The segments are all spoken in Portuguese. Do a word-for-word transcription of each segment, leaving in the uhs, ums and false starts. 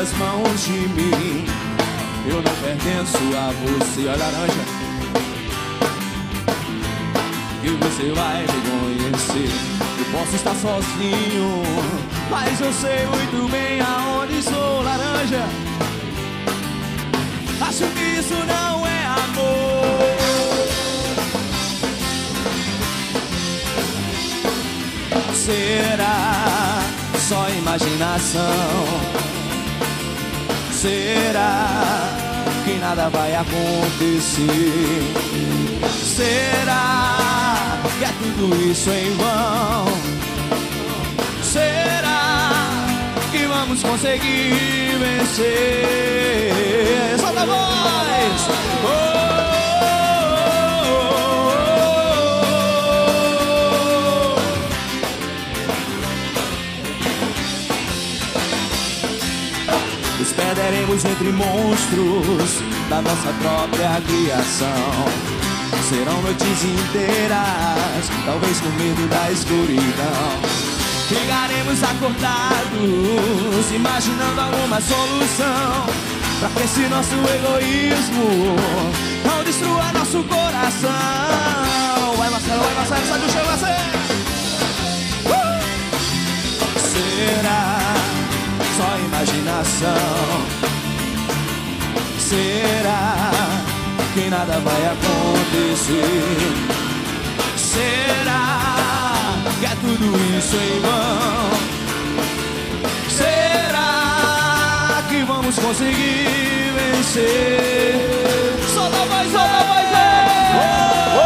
suas mãos de mim. Eu não pertenço a você, ó laranja, que você vai me conhecer. Eu posso estar sozinho, mas eu sei muito bem aonde sou, laranja. Acho que isso não é amor. Será só imaginação? Será que nada vai acontecer? Será que é tudo isso em vão? Será que vamos conseguir vencer? Solta a voz! Oh, oh, oh. Nos perderemos entre monstros da nossa própria criação. Serão noites inteiras, talvez com medo da escuridão. Ficaremos acordados, imaginando alguma solução, pra que esse nosso egoísmo não destrua nosso coração. Vai Marcelo, vai Marcelo, sai do chão, Marcelo. uh! Será só imaginação? Será que nada vai acontecer? Será que é tudo isso em vão? Será que vamos conseguir vencer? Solta a voz, solta a voz, oh, oh,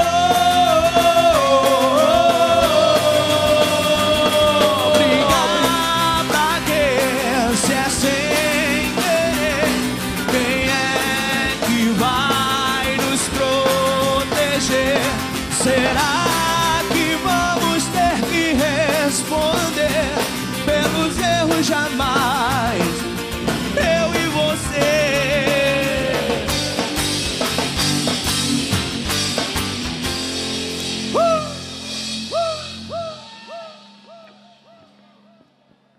oh, oh. Brigar pra quê? Se é sem querer, quem é que vai nos proteger? Será que vamos ter que responder pelos erros jamais